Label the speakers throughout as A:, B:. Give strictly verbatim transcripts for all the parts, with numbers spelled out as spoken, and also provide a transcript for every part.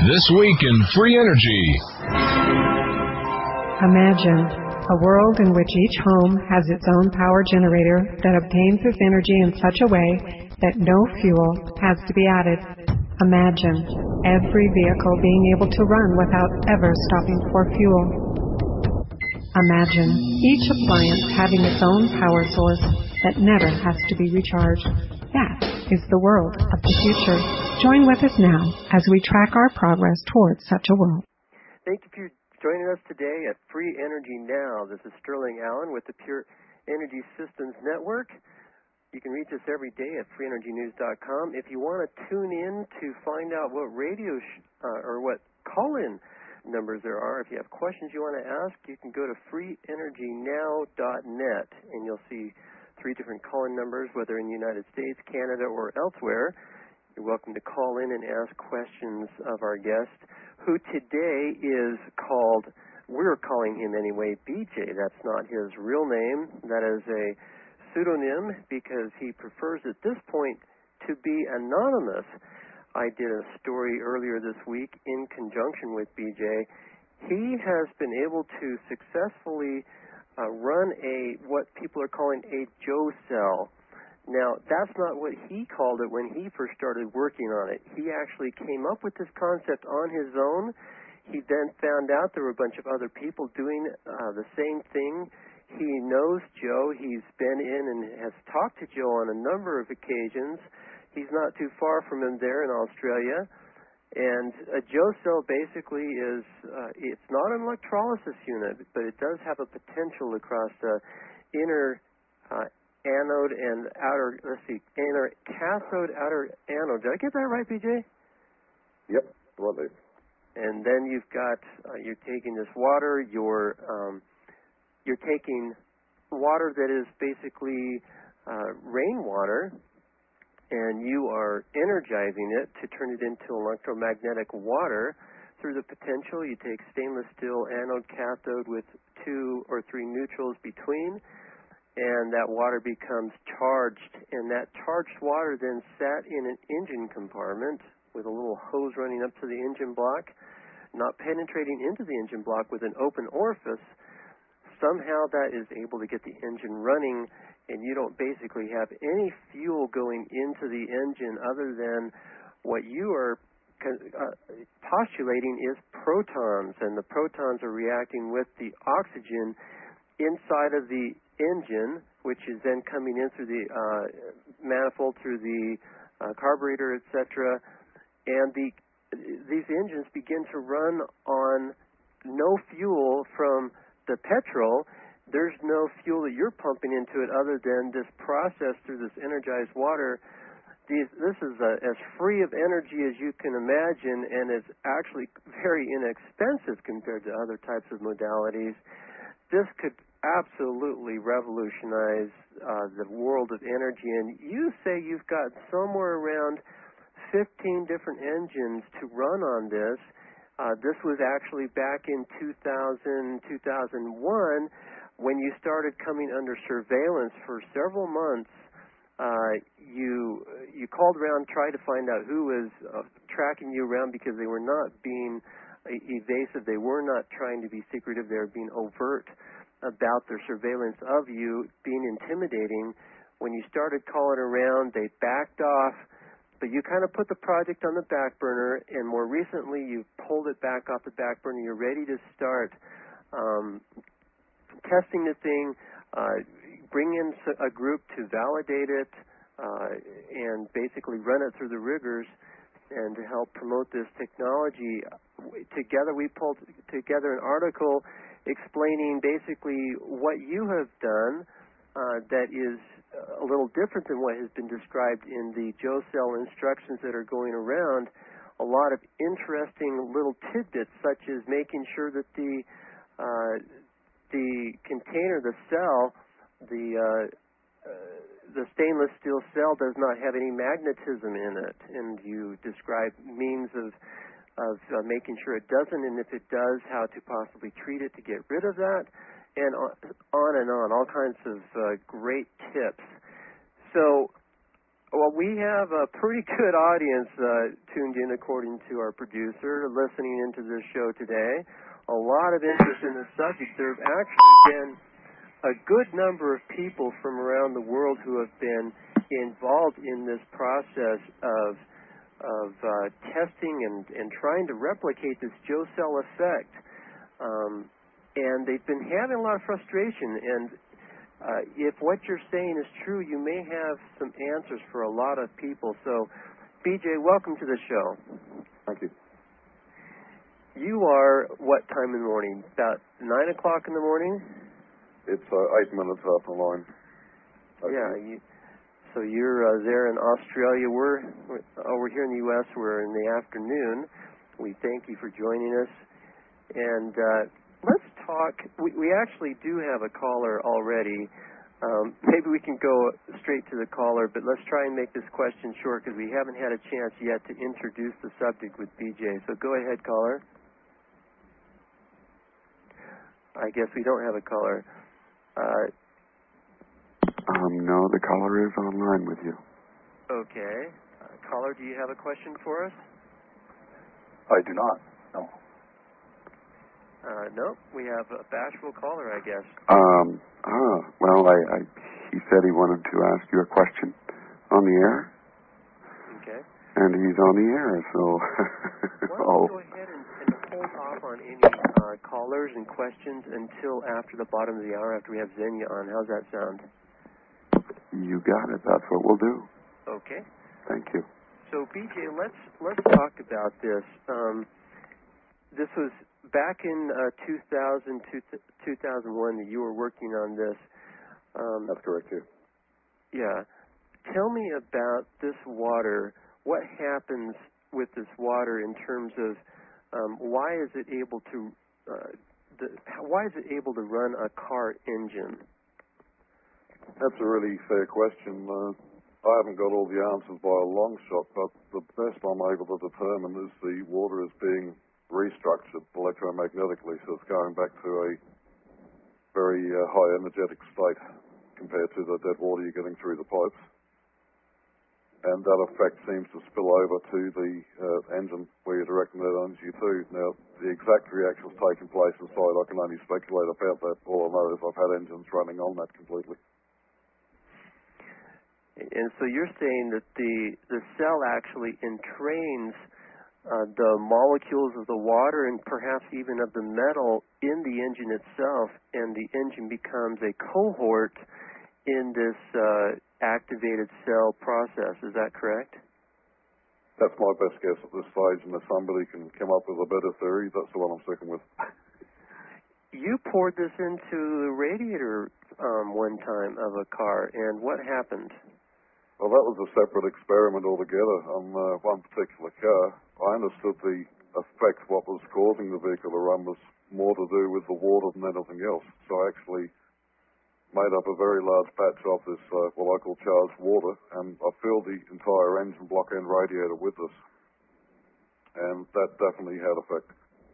A: This week in Free Energy.
B: Imagine a world in which each home has its own power generator that obtains its energy in such a way that no fuel has to be added. Imagine every vehicle being able to run without ever stopping for fuel. Imagine each appliance having its own power source that never has to be recharged. That is the world of the future. Join with us now as we track our progress towards such a world.
C: Thank you for joining us today at Free Energy Now. This is Sterling Allen with the Pure Energy Systems Network. You can reach us every day at free energy news dot com. If you want to tune in to find out what radio sh- uh, or what call-in numbers there are, if you have questions you want to ask, you can go to free energy now dot net, and you'll see three different call-in numbers, whether in the United States, Canada, or elsewhere. You're welcome to call in and ask questions of our guest, who today is called, we're calling him anyway, B J. That's not his real name. That is a pseudonym because he prefers at this point to be anonymous. I did a story earlier this week in conjunction with B J. He has been able to successfully uh, run a, what people are calling a Joe cell. Now, that's not what he called it when he first started working on it. He actually came up with this concept on his own. He then found out there were a bunch of other people doing uh, the same thing. He knows Joe. He's been in and has talked to Joe on a number of occasions. He's not too far from him there in Australia. And a Joe cell basically is, uh, it's not an electrolysis unit, but it does have a potential across the inner uh, anode and outer, let's see, inner cathode, outer anode. Did I get that right, B J?
D: Yep, love it.
C: And then you've got, uh, you're taking this water, you're, um, you're taking water that is basically uh, rainwater, and you are energizing it to turn it into electromagnetic water through the potential. You take stainless steel anode cathode with two or three neutrals between, and that water becomes charged, and that charged water then sat in an engine compartment with a little hose running up to the engine block, not penetrating into the engine block with an open orifice. Somehow that is able to get the engine running, and you don't basically have any fuel going into the engine other than what you are uh, postulating is protons, and the protons are reacting with the oxygen inside of the engine, which is then coming in through the uh, manifold, through the uh, carburetor, et cetera. And the these engines begin to run on no fuel from the petrol. There's no fuel that you're pumping into it other than this process through this energized water. These, this is a, as free of energy as you can imagine, and it's actually very inexpensive compared to other types of modalities. This could absolutely revolutionize uh, the world of energy. And you say you've got somewhere around fifteen different engines to run on this. Uh, this was actually back in two thousand, two thousand one when you started coming under surveillance for several months. Uh, you you called around, tried to find out who was uh, tracking you around because they were not being evasive. They were not trying to be secretive. They were being overt about their surveillance of you, being intimidating. When you started calling around, they backed off. But you kind of put the project on the back burner, and more recently you pulled it back off the back burner. You're ready to start um, testing the thing, uh, bring in a group to validate it, uh, and basically run it through the rigors and to help promote this technology. Together we pulled together an article explaining basically what you have done uh, that is a little different than what has been described in the Joe cell instructions that are going around. A lot of interesting little tidbits, such as making sure that the uh, the container, the cell, the uh, uh, the stainless steel cell does not have any magnetism in it, and you describe means of of uh, making sure it doesn't, and if it does, how to possibly treat it to get rid of that, and on, on and on, all kinds of uh, great tips. So Well, we have a pretty good audience uh, tuned in, according to our producer, listening into this show today. A lot of interest in the subject. There have actually been a good number of people from around the world who have been involved in this process of of uh, testing and, and trying to replicate this Joe cell effect. Um, and they've been having a lot of frustration. And uh, if what you're saying is true, you may have some answers for a lot of people. So, B J, welcome to the show.
D: Thank you.
C: You are what time in the morning? About nine o'clock in the morning?
D: It's uh, eight minutes after nine. Okay.
C: Yeah. You, so you're uh, there in Australia. We're, we're over here in the U S We're in the afternoon. We thank you for joining us. And uh, let's talk. We, we actually do have a caller already. Um, maybe we can go straight to the caller, but let's try and make this question short because we haven't had a chance yet to introduce the subject with B J. So go ahead, caller. I guess we don't have a caller. Uh,
E: um, no, the caller is online with you.
C: okay. Uh, caller, do you have a question for us?
E: I do not. No.
C: Uh, no, we have a bashful caller, I guess.
E: Um, ah, well, I, I, he said he wanted to ask you a question on the air.
C: Okay.
E: And he's on the air, so...
C: Why don't you go ahead and, and hold off on any uh, callers and questions until after the bottom of the hour, after we have Xenia on. How's that sound?
E: You got it. That's what we'll do.
C: Okay.
E: Thank you.
C: So, B J, let's let's talk about this. Um, this was back in uh, two thousand, two thousand one that you were working on this. Um,
D: That's correct, too.
C: Yeah. Tell me about this water. What happens with this water in terms of um, why is it able to uh, the, why is it able to run a car engine?
D: That's a really fair question. Uh, I haven't got all the answers by a long shot, but the best I'm able to determine is the water is being restructured electromagnetically, so it's going back to a very uh, high energetic state compared to the dead water you're getting through the pipes. And that effect seems to spill over to the uh, engine where you're directing that energy to. Now, the exact reactions taking place inside, I can only speculate about that. All I know is I've had engines running on that completely.
C: And so you're saying that the the cell actually entrains uh, the molecules of the water and perhaps even of the metal in the engine itself, and the engine becomes a cohort in this uh, activated cell process. Is that correct?
D: That's my best guess at this stage, and if somebody can come up with a better theory, that's the one I'm sticking with.
C: You poured this into the radiator um, one time of a car, and what happened?
D: Well, that was a separate experiment altogether. On uh, one particular car, I understood the effect, what was causing the vehicle to run, was more to do with the water than anything else. So I actually made up a very large batch of this, uh, what I call charged water, and I filled the entire engine block and radiator with this. And that definitely had effect.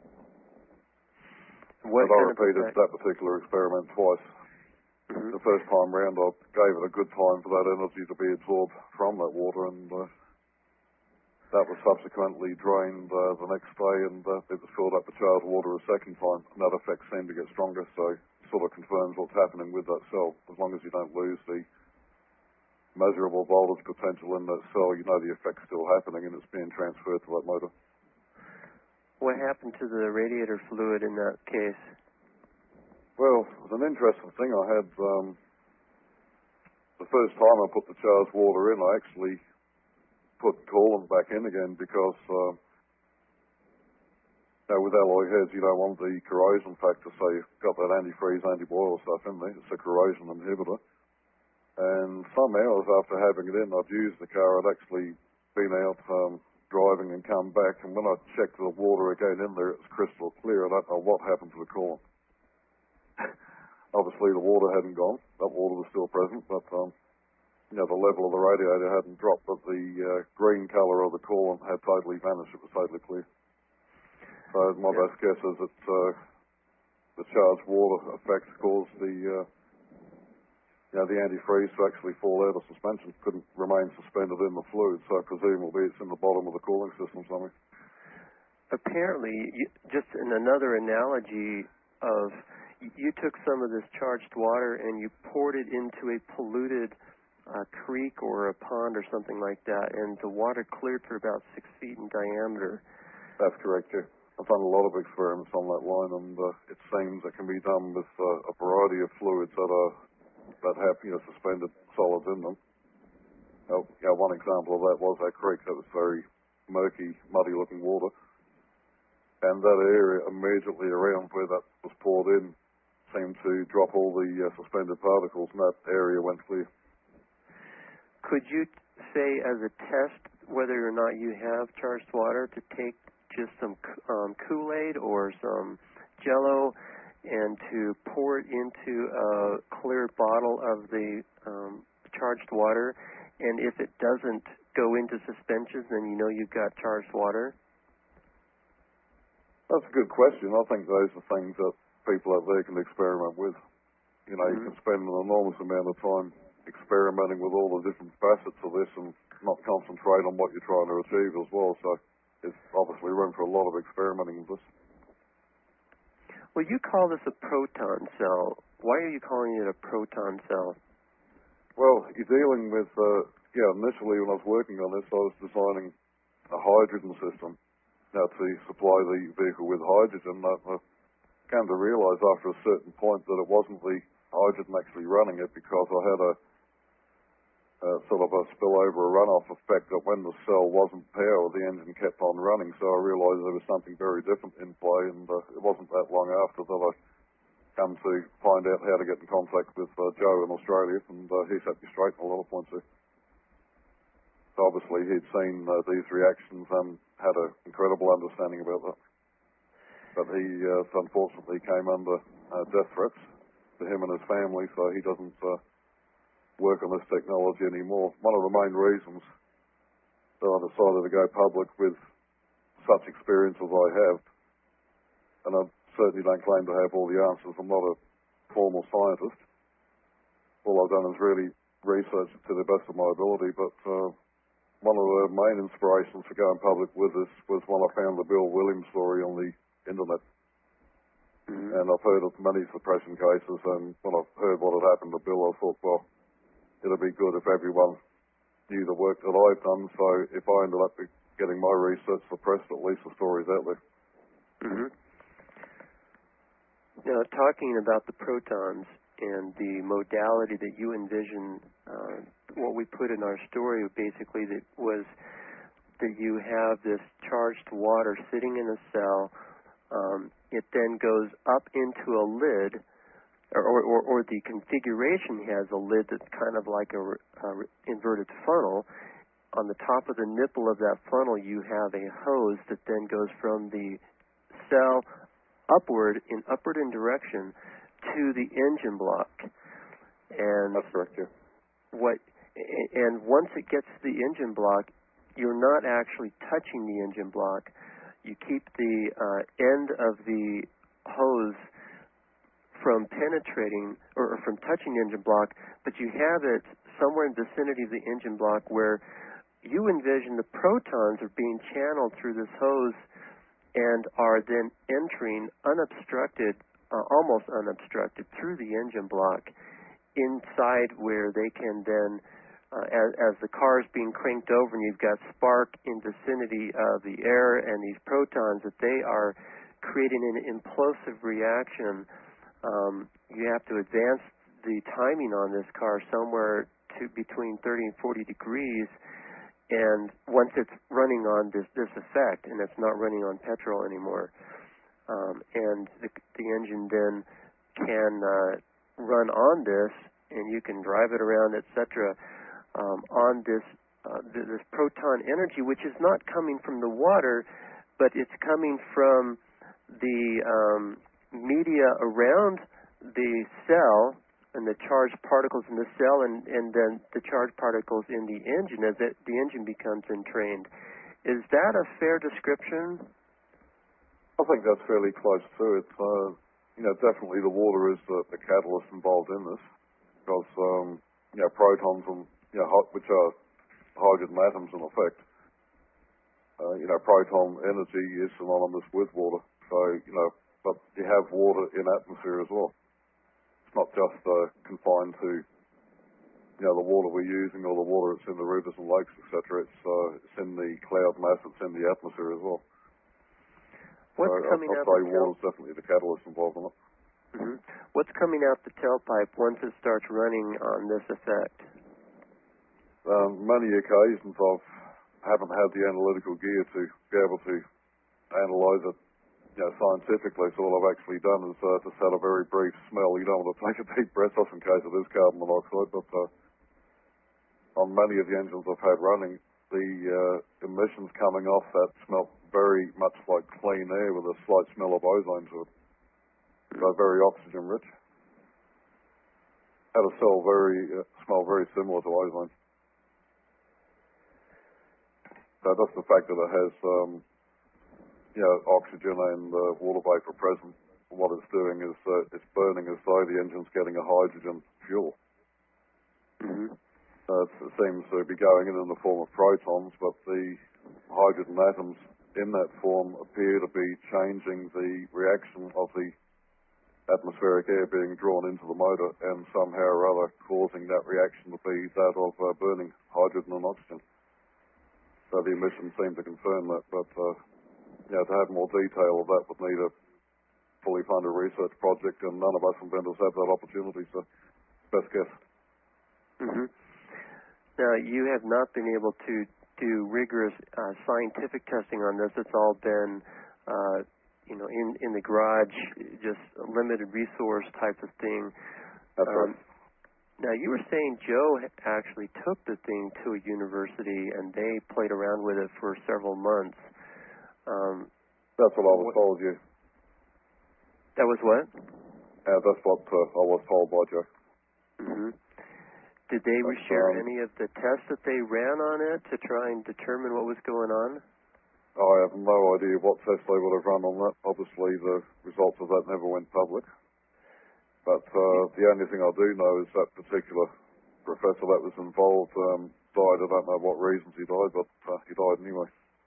C: What
D: but I
C: kind
D: repeated
C: of
D: that particular experiment twice. Mm-hmm. The first time round, I gave it a good time for that energy to be absorbed from that water, and uh, that was subsequently drained uh, the next day, and uh, it was filled up with charged water a second time, and that effect seemed to get stronger, so it sort of confirms what's happening with that cell. As long as you don't lose the measurable voltage potential in that cell, you know the effect's still happening, and it's being transferred to that motor.
C: What happened to the radiator fluid in that case?
D: Well, it was an interesting thing. I had, um, the first time I put the charged water in, I actually put coolant back in again because, uh, you know, with alloy heads, you don't want the corrosion factor, so you've got that antifreeze, anti-boil stuff in there. It's a corrosion inhibitor. And some hours after having it in, I'd used the car. I'd actually been out um, driving and come back, and when I checked the water again in there, it was crystal clear. I don't know what happened to the coolant. Obviously, the water hadn't gone. That water was still present, but um, you know, the level of the radiator hadn't dropped, but the uh, green colour of the coolant had totally vanished. It was totally clear. So my
C: Yeah.
D: best guess is that uh, the charged water effect caused the uh, you know, the antifreeze to actually fall out of suspension couldn't remain suspended in the fluid, so presumably it's in the bottom of the cooling system somewhere.
C: Apparently, you, just in another analogy of, you took some of this charged water and you poured it into a polluted uh, creek or a pond or something like that, and the water cleared for about six feet in diameter.
D: That's correct, yeah. I've done a lot of experiments on that line, and uh, it seems it can be done with uh, a variety of fluids that are that have, you know, suspended solids in them. Uh, you know, one example of that was that creek that was very murky, muddy-looking water. And that area immediately around where that was poured in seemed to drop all the uh, suspended particles, and that area went clear.
C: Could you say as a test whether or not you have charged water to take just some um, Kool-Aid or some Jell-O and to pour it into a clear bottle of the um, charged water, and if it doesn't go into suspensions, then you know you've got charged water?
D: That's a good question. I think those are things that people out there can experiment with. You know, mm-hmm. You can spend an enormous amount of time experimenting with all the different facets of this and not concentrate on what you're trying to achieve as well. So it's obviously room for a lot of experimenting with this.
C: Well, you call this a proton cell. Why are you calling it a proton cell?
D: Well, you're dealing with, uh, yeah, initially when I was working on this, I was designing a hydrogen system. Now, to supply the vehicle with hydrogen, I came to realise after a certain point that it wasn't the hydrogen actually running it, because I had a, a sort of a spillover, a runoff effect that when the cell wasn't powered, the engine kept on running. So I realised there was something very different in play, and uh, it wasn't that long after that I come to find out how to get in contact with uh, Joe in Australia, and uh, he set me straight on a lot of points there. So obviously he'd seen uh, these reactions and had an incredible understanding about that. But he uh, unfortunately came under uh, death threats to him and his family, so he doesn't uh, work on this technology anymore. One of the main reasons that I decided to go public with such experience as I have, and I certainly don't claim to have all the answers, I'm not a formal scientist. All I've done is really research it to the best of my ability, but uh, one of the main inspirations for going public with this was when I found the Bill Williams story on the internet. Mm-hmm. And I've heard of many suppression cases, and when I've heard what had happened to Bill, I thought, well, it'd be good if everyone knew the work that I've done, so if I ended up getting my research suppressed, at least the story's out there.
C: Mm-hmm. Now, talking about the protons and the modality that you envision, uh, what we put in our story basically that was that you have this charged water sitting in a cell. Um, it then goes up into a lid, or, or, or the configuration has a lid that's kind of like a, a inverted funnel. On the top of the nipple of that funnel, you have a hose that then goes from the cell upward in upward in direction to the engine block. And
D: that's correct, yeah.
C: What and once it gets to the engine block, you're not actually touching the engine block. You keep the uh, end of the hose from penetrating or, or from touching the engine block, but you have it somewhere in the vicinity of the engine block where you envision the protons are being channeled through this hose and are then entering unobstructed, uh, almost unobstructed, through the engine block inside, where they can then, uh, as, as the car is being cranked over and you've got spark in vicinity of the air and these protons, that they are creating an implosive reaction. Um, you have to advance the timing on this car somewhere to between thirty and forty degrees, and once it's running on this, this effect, and it's not running on petrol anymore, um, and the, the engine then can uh, run on this, and you can drive it around, et cetera, um, on this uh, this proton energy, which is not coming from the water, but it's coming from the um, media around the cell and the charged particles in the cell, and, and then the charged particles in the engine as it, the engine becomes entrained. Is that a fair description?
D: I think that's fairly close to it. Uh, you know, definitely the water is the, the catalyst involved in this. because um, you know, protons and you know, hot, which are hydrogen atoms in effect. Uh, you know, proton energy is synonymous with water. So you know, but you have water in atmosphere as well. It's not just uh, confined to you know the water we're using or the water that's in the rivers and lakes, et cetera. It's uh, it's in the cloud mass. It's in the atmosphere as well.
C: What's
D: so
C: coming
D: I'll, I'll
C: out
D: say
C: the
D: water's definitely the catalyst involved in it.
C: Mm-hmm. What's coming out the tailpipe once it starts running on this effect?
D: Um, many occasions I've haven't had the analytical gear to be able to analyse it, you know, scientifically. So all I've actually done is uh, just had a very brief smell. You don't want to take a deep breath off in case it is carbon monoxide, but uh, on many of the engines I've had running, the uh, emissions coming off that smelt very much like clean air with a slight smell of ozone to it. So very oxygen rich. Had a smell very uh, smell very similar to ozone. So just the fact that it has um, you know oxygen and uh, water vapor present, what it's doing is uh, it's burning as though the engine's getting a hydrogen fuel.
C: Mm-hmm.
D: Uh, it seems to be going in in the form of protons, but the hydrogen atoms in that form appear to be changing the reaction of the atmospheric air being drawn into the motor and somehow or other causing that reaction to be that of uh, burning hydrogen and oxygen. So the emissions seem to confirm that, but uh, you know, to have more detail of that would need a fully funded research project, and none of us inventors have that opportunity, so best guess.
C: Mm-hmm. Now, you have not been able to do rigorous uh, scientific testing on this. It's all been uh, you know, in, in the garage, just a limited resource type of thing.
D: That's
C: um,
D: right.
C: Now, you were saying Joe actually took the thing to a university and they played around with it for several months. Um,
D: that's what I was
C: what,
D: told you.
C: That was what?
D: Yeah, that's what uh, I was told by Joe.
C: Mm-hmm. Did they
D: That's,
C: share
D: um,
C: any of the tests that they ran on it to try and determine what was going on?
D: I have no idea what test they would have run on that. Obviously, the results of that never went public. But uh, the only thing I do know is that particular professor that was involved um, died. I don't know what reasons he died, but uh, he died anyway.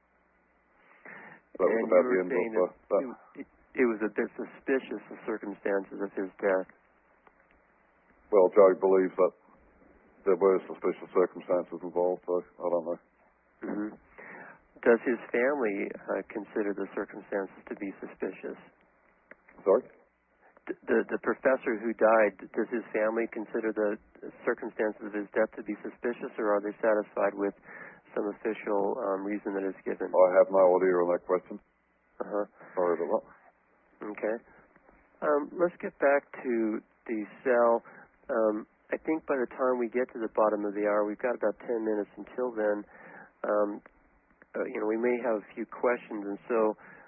D: That
C: and
D: was about
C: you
D: the
C: were
D: end
C: saying
D: of uh, that.
C: it, it was a bit suspicious, the circumstances of his death.
D: Well, Joe believes that there were suspicious circumstances involved, so I don't know.
C: Mm-hmm. Does his family uh, consider the circumstances to be suspicious?
D: Sorry?
C: D- the the professor who died, does his family consider the circumstances of his death to be suspicious, or are they satisfied with some official um, reason that is given?
D: I have no idea on that question.
C: Uh-huh.
D: Sorry about that.
C: Okay. Um, let's get back to the cell. Um, I think by the time we get to the bottom of the hour, we've got about ten minutes until then. Um, Uh, you know, we may have a few questions, and so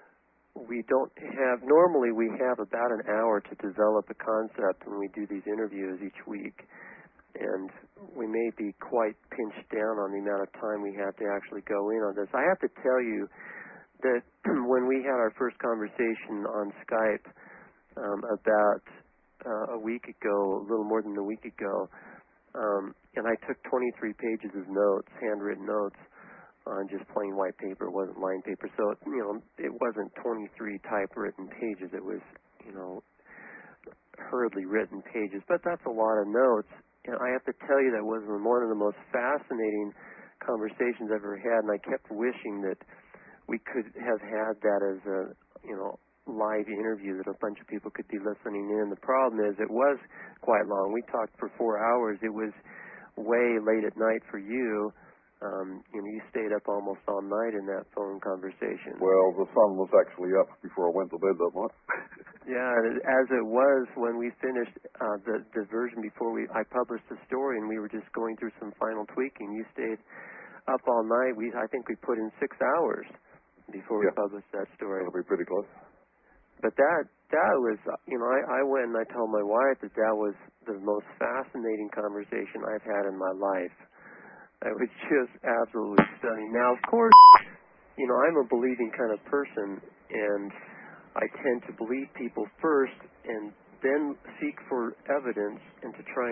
C: we don't have, normally we have about an hour to develop a concept when we do these interviews each week, and we may be quite pinched down on the amount of time we have to actually go in on this. I have to tell you that when we had our first conversation on Skype um, about uh, a week ago, a little more than a week ago, um, and I took twenty-three pages of notes, handwritten notes, on just plain white paper. It wasn't line paper. So, you know, it wasn't twenty-three typewritten pages. It was, you know, hurriedly written pages. But that's a lot of notes. And I have to tell you that was one of the most fascinating conversations I've ever had. And I kept wishing that we could have had that as a, you know, live interview that a bunch of people could be listening in. The problem is it was quite long. We talked for four hours. It was way late at night for you. Um, you know, you stayed up almost all night in that phone conversation.
D: Well, the sun was actually up before I went to bed that night.
C: Yeah, and as it was when we finished uh, the the version before we I published the story, and we were just going through some final tweaking. You stayed up all night. We I think we put in six hours before we
D: yeah.
C: published that story.
D: That'll be pretty close.
C: But that that was, you know, I, I went and I told my wife that that was the most fascinating conversation I've had in my life. It was just absolutely stunning. Now, of course, you know, I'm a believing kind of person, and I tend to believe people first and then seek for evidence and to try and,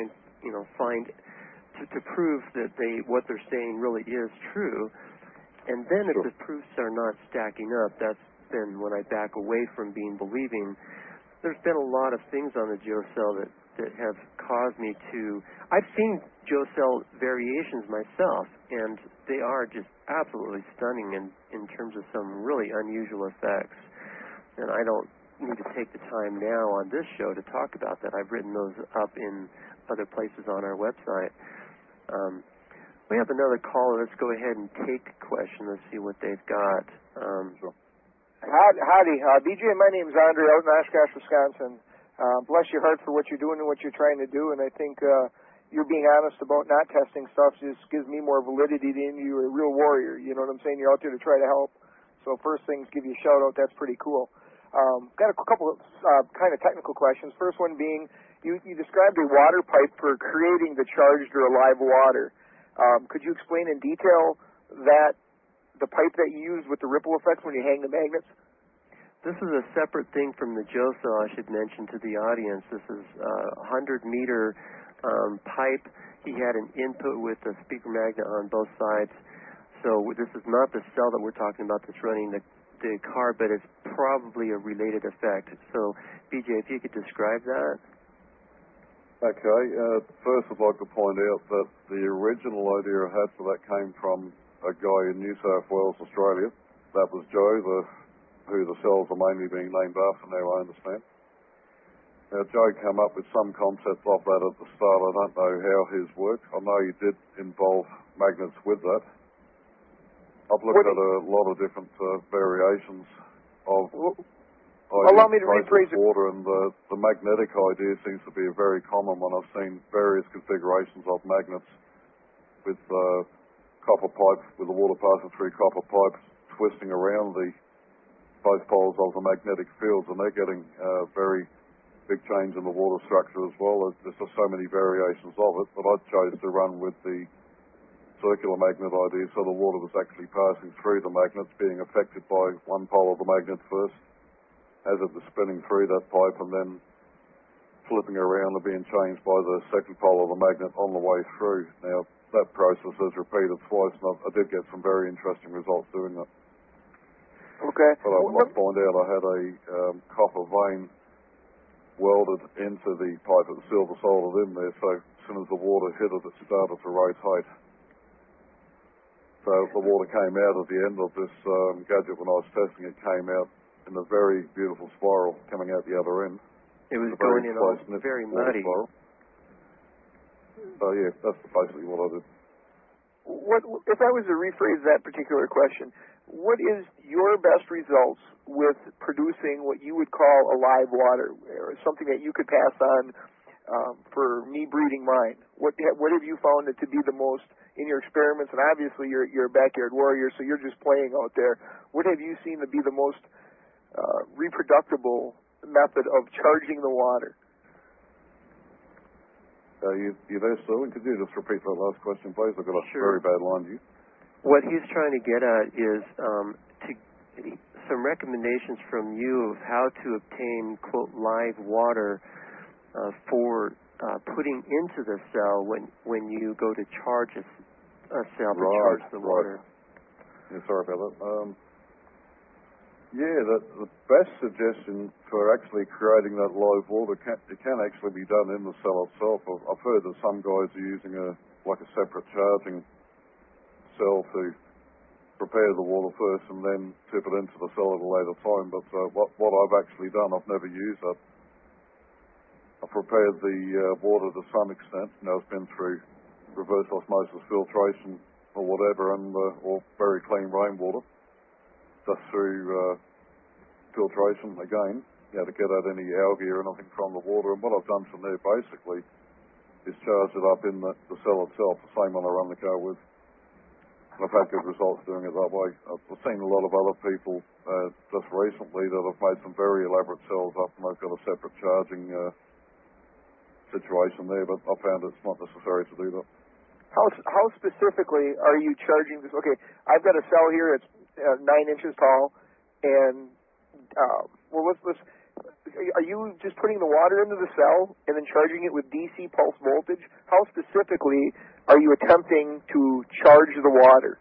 C: you know, find to, to prove that they what they're saying really is true. And then if
D: Sure.
C: the proofs are not stacking up, that's then when I back away from being believing. There's been a lot of things on the geocell that, that have caused me to... I've seen geocell variations myself, and they are just absolutely stunning in, in terms of some really unusual effects. And I don't need to take the time now on this show to talk about that. I've written those up in other places on our website. Um, we have another caller. Let's go ahead and take a question. Let's see what they've got. Um,
D: Sure.
F: Howdy. Uh, B J, my name's Andre out in Oshkosh, Wisconsin. Uh, bless your heart for what you're doing and what you're trying to do, and I think uh, you're being honest about not testing stuff just gives me more validity than you're a real warrior. You know what I'm saying? You're out there to try to help. So first things, give you a shout-out. That's pretty cool. Um, got a couple of uh, kind of technical questions. First one being, you, you described a water pipe for creating the charged or alive water. Um, could you explain in detail that the pipe that you use with the ripple effects when you hang the magnets?
C: This is a separate thing from the geocell, I should mention to the audience. This is a one hundred meter um, pipe. He had an input with a speaker magnet on both sides. So this is not the cell that we're talking about that's running the, the car, but it's probably a related effect. So, B J, if you could describe that.
D: Okay. Uh, first, I'd like to point out that the original idea I had for that came from a guy in New South Wales, Australia. That was Joe, the, who the cells are mainly being named after now, I understand. Now, Joe came up with some concept of that at the start. I don't know how his worked. I know he did involve magnets with that. I've looked at a lot of different uh, variations of
F: Allow me to rephrase it.
D: water, and the, the magnetic idea seems to be a very common one. I've seen various configurations of magnets with uh, copper pipe, with the water passing through copper pipes, twisting around the both poles of the magnetic fields, and they're getting uh, very big change in the water structure as well. There's just so many variations of it, but I chose to run with the circular magnet idea, so the water was actually passing through the magnets, being affected by one pole of the magnet first, as it was spinning through that pipe, and then flipping around and being changed by the second pole of the magnet on the way through. Now, that process is repeated twice, and I did get some very interesting results doing that.
F: Okay.
D: But I must point out I had a um, copper vein welded into the pipe. It was silver soldered in there, so as soon as the water hit it, it started to rotate. So the water came out at the end of this um, gadget when I was testing it, came out in a very beautiful spiral coming out the other end.
C: It was
D: a very
C: going in all
D: close-knit
C: very
D: water
C: muddy.
D: spiral. So yeah, that's basically what I did.
F: What, if I was to rephrase that particular question, what is your best results with producing what you would call alive water, or something that you could pass on um, for me breeding mine? What what have you found it to be the most in your experiments? And obviously you're you're a backyard warrior, so you're just playing out there. What have you seen to be the most uh, reproducible method of charging the water?
D: Uh, you, you there, Sterling? Could you just repeat that last question, please? I've got a
C: Sure.
D: very bad line to you.
C: What he's trying to get at is um, to some recommendations from you of how to obtain, quote, live water uh, for uh, putting into the cell when when you go to charge a, a cell to
D: Right,
C: charge the
D: right.
C: water.
D: Yeah, sorry about that. Um, yeah, the, the best suggestion for actually creating that live water, can, it can actually be done in the cell itself. I've, I've heard that some guys are using a like a separate charging cell to prepare the water first and then tip it into the cell at a later time. But uh, what, what I've actually done, I've never used that. I've prepared the uh, water to some extent. You know, it's been through reverse osmosis filtration or whatever, and uh, or very clean rainwater, just through uh, filtration again, you know, to get at any algae or anything from the water. And what I've done from there basically is charge it up in the, the cell itself, the same one I run the car with. And I've had good results doing it that way. I've seen a lot of other people uh, just recently that have made some very elaborate cells up, and they've got a separate charging uh, situation there, but I found it's not necessary to do that.
F: How how specifically are you charging this? Okay, I've got a cell here. It's uh, nine inches tall, and uh, well, let's let's are you just putting the water into the cell and then charging it with D C pulse voltage? How specifically are you attempting to charge the water?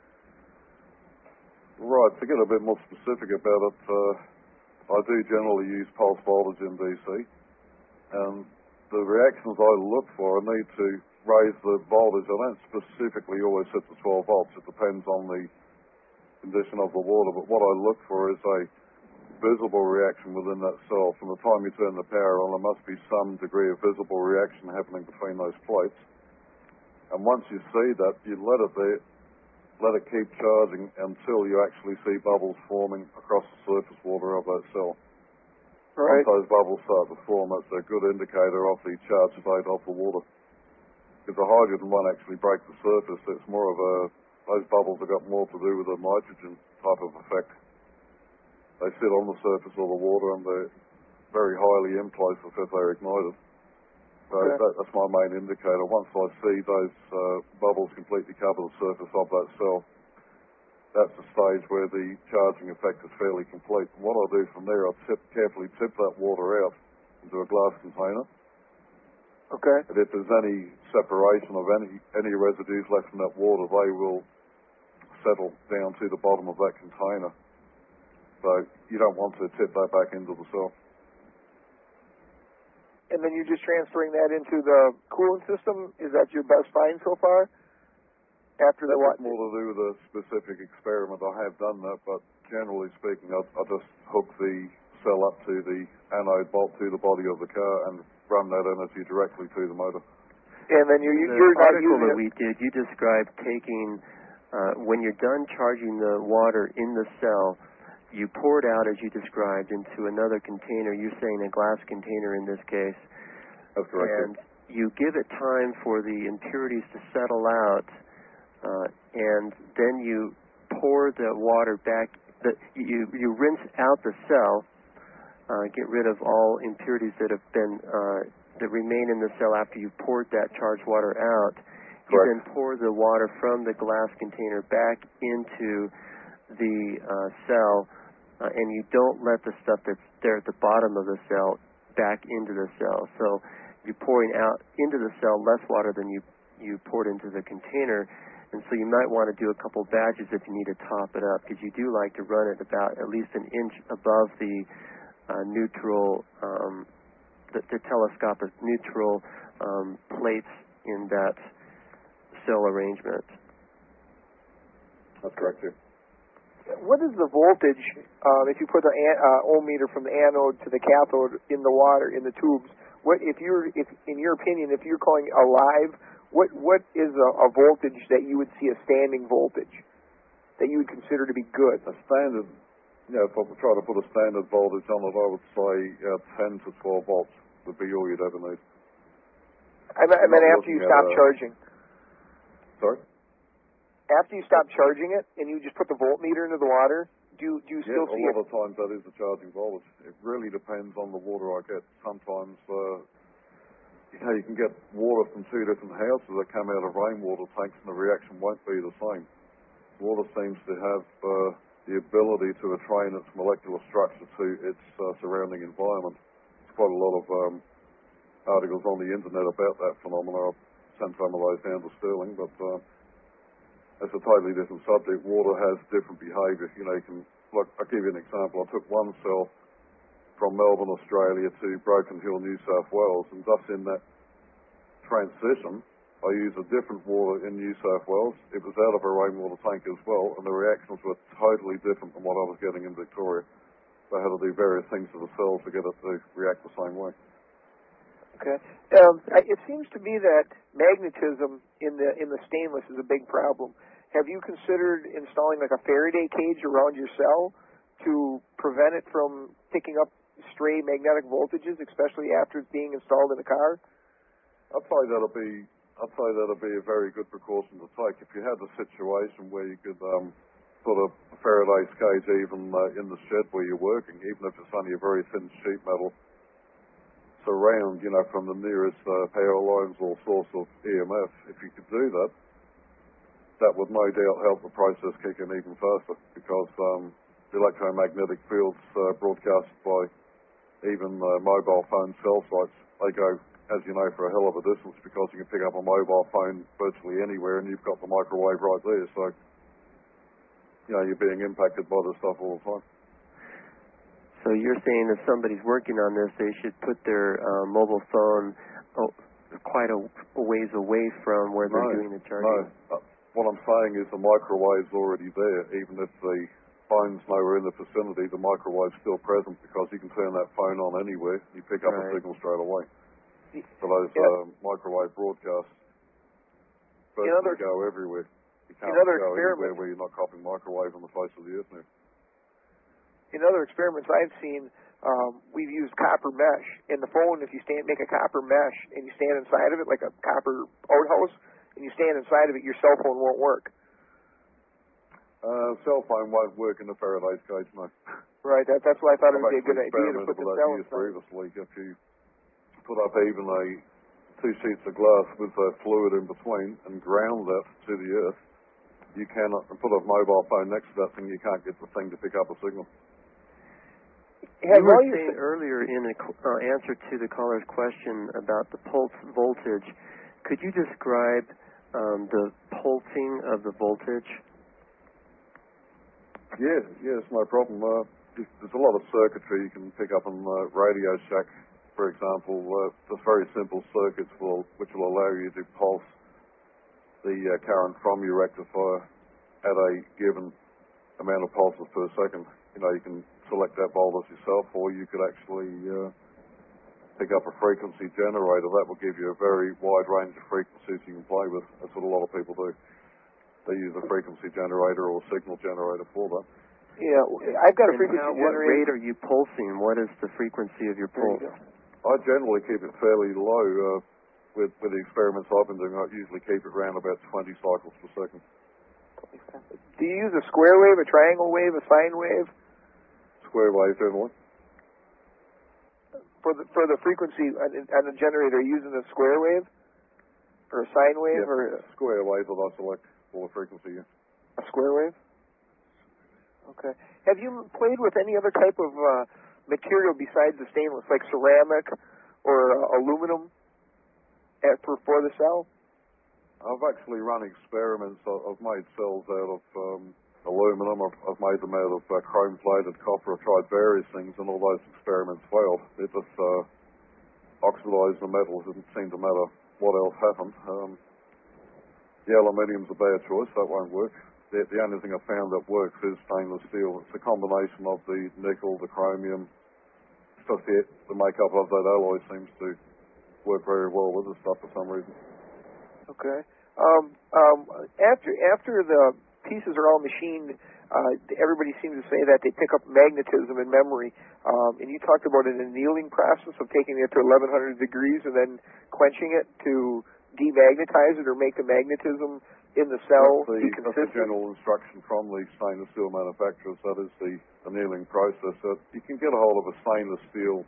D: Right, to get a bit more specific about it, uh, I do generally use pulse voltage in D C, and the reactions I look for, I need to raise the voltage. I don't specifically always set to twelve volts. It depends on the condition of the water, but what I look for is a visible reaction within that cell. From the time you turn the power on, there must be some degree of visible reaction happening between those plates. And once you see that, you let it there, let it keep charging until you actually see bubbles forming across the surface water of that cell.
F: Right.
D: Once those bubbles start to form, that's a good indicator of the charge state of the water. If the hydrogen won't actually break the surface, it's more of a, those bubbles have got more to do with a nitrogen type of effect. They sit on the surface of the water and they're very highly implosive if they're ignited. So
F: okay.
D: that, that's my main indicator. Once I see those uh, bubbles completely cover the surface of that cell, that's the stage where the charging effect is fairly complete. And what I'll do from there, I'll tip, carefully tip that water out into a glass container.
F: Okay.
D: And if there's any separation of any, any residues left in that water, they will settle down to the bottom of that container. So you don't want to tip that back into the cell.
F: And then you're just transferring that into the coolant system? Is that your best find so far? After the what?
D: More to do with a specific experiment. I have done that, but generally speaking, I, I just hook the cell up to the anode bolt to the body of the car and run that energy directly to the motor.
F: And then you're,
C: the
F: you're not
C: article
F: using
C: that we did, you described taking, uh, when you're done charging the water in the cell, you pour it out, as you described, into another container. You're saying a glass container in this case.
D: That's correct.
C: And you give it time for the impurities to settle out, uh, and then you pour the water back. The, you you rinse out the cell, uh, get rid of all impurities that have been uh, that remain in the cell after you poured that charged water out. You
D: Correct.
C: then pour the water from the glass container back into the uh, cell. Uh, and you don't let the stuff that's there at the bottom of the cell back into the cell. So you're pouring out into the cell less water than you, you poured into the container. And so you might want to do a couple batches if you need to top it up, because you do like to run it about at least an inch above the uh, neutral, um, the, the telescopic neutral um, plates in that cell arrangement.
D: That's correct, too.
F: What is the voltage um, if you put the an, uh, ohm meter from the anode to the cathode in the water in the tubes? What if you're, if in your opinion, if you're calling alive, what what is a, a voltage that you would see a standing voltage that you would consider to be good?
D: A standard, you know, if I try to put a standard voltage on it, I would say uh, ten to twelve volts would be all you'd ever need.
F: I mean, I mean after you stop
D: a,
F: charging.
D: Sorry.
F: After you stop charging it and you just put the voltmeter into the water, do you, do you still
D: yeah,
F: see
D: a lot
F: it?
D: of times that is the charging voltage. It really depends on the water I get. Sometimes, uh, you know, you can get water from two different houses that come out of rainwater tanks and the reaction won't be the same. Water seems to have uh, the ability to attrain its molecular structure to its uh, surrounding environment. There's quite a lot of um, articles on the internet about that phenomenon. I've sent some of those down to Sterling, but uh, it's a totally different subject. Water has different behaviour. You know, you can, look, I'll give you an example. I took one cell from Melbourne, Australia to Broken Hill, New South Wales, and thus in that transition, I used a different water in New South Wales. It was out of a rainwater tank as well, and the reactions were totally different from what I was getting in Victoria. So I had to do various things to the cells to get it to react the same way.
F: Okay. Um, it seems to me that magnetism in the in the stainless is a big problem. Have you considered installing like a Faraday cage around your cell to prevent it from picking up stray magnetic voltages, especially after it's being installed in a car?
D: I'd say that'll be I'd say that'll be a very good precaution to take. If you had a situation where you could um, put a Faraday's cage even uh, in the shed where you're working, even if it's only a very thin sheet metal, surround, you know, from the nearest uh, power lines or source of E M F, if you could do that, that would no doubt help the process kick in even faster, because um, the electromagnetic fields uh, broadcast by even uh, mobile phone cell sites, they go, as you know, for a hell of a distance because you can pick up a mobile phone virtually anywhere and you've got the microwave right there. So, you know, you're being impacted by this stuff all the time.
C: So you're saying if somebody's working on this, they should put their uh, mobile phone oh, quite a, a ways away from where
D: no,
C: they're doing the charging?
D: No. Uh, what I'm saying is the microwave's already there. Even if the phone's nowhere in the vicinity, the microwave's still present because you can turn that phone on anywhere. You pick up
C: right.
D: a signal straight away. So those
F: yeah.
D: uh, microwave broadcasts virtually go everywhere. You can't go anywhere where you're not copying microwave on the face of the earth now.
F: In other experiments I've seen, um, we've used copper mesh. In the phone, if you stand, make a copper mesh and you stand inside of it, like a copper outhouse, and you stand inside of it, your cell phone won't work.
D: Uh, cell phone won't work in the Faraday's cage, no.
F: Right, that, that's why I thought it
D: I've
F: would be a good idea to put the cell inside.
D: Previously, if you put up even a two sheets of glass with uh, fluid in between and ground that to the earth, you cannot put a mobile phone next to that thing, you can't get the thing to pick up a signal.
C: You were saying earlier in an uh, answer to the caller's question about the pulse voltage, could you describe um, the pulsing of the voltage?
D: Yeah, yeah, it's no problem. Uh, there's a lot of circuitry you can pick up on uh, Radio Shack, for example. Uh, just very simple circuits will, which will allow you to pulse the uh, current from your rectifier at a given amount of pulses per second. You know, you can select that voltage yourself, or you could actually uh, pick up a frequency generator. That will give you a very wide range of frequencies you can play with. That's what a lot of people do. They use a frequency generator or a signal generator for that.
F: Yeah, I've got a
C: and
F: frequency
C: how,
F: generator.
C: What rate are you pulsing? What is the frequency of your pulse?
D: I generally keep it fairly low. Uh, with, with the experiments I've been doing, I usually keep it around about twenty cycles per second.
F: Do you use a square wave, a triangle wave, a sine wave?
D: Square wave, generally.
F: For the for the frequency on, on the generator, are you using a square wave or a sine wave
D: yeah,
F: or
D: a square wave that I select for the frequency? Yeah.
F: A square wave. Okay. Have you played with any other type of uh, material besides the stainless, like ceramic or uh, aluminum, at, for for the cell?
D: I've actually run experiments. I've made cells out of um, aluminum. I've, I've made them out of uh, chrome-plated copper. I've tried various things, and all those experiments failed. It just uh, oxidised the metals. It didn't seem to matter what else happened. Um, the aluminium's a bad choice. That won't work. The, the only thing I've found that works is stainless steel. It's a combination of the nickel, the chromium. Just the, the makeup of that alloy seems to work very well with this stuff for some reason.
F: Okay. Um, um, after after the pieces are all machined, uh, everybody seems to say that they pick up magnetism in memory. Um, and you talked about an annealing process of taking it to eleven hundred degrees and then quenching it to demagnetize it or make the magnetism in the cell
D: that's the,
F: be consistent.
D: That's the general instruction from the stainless steel manufacturers. That is the annealing process. That you can get a hold of a stainless steel,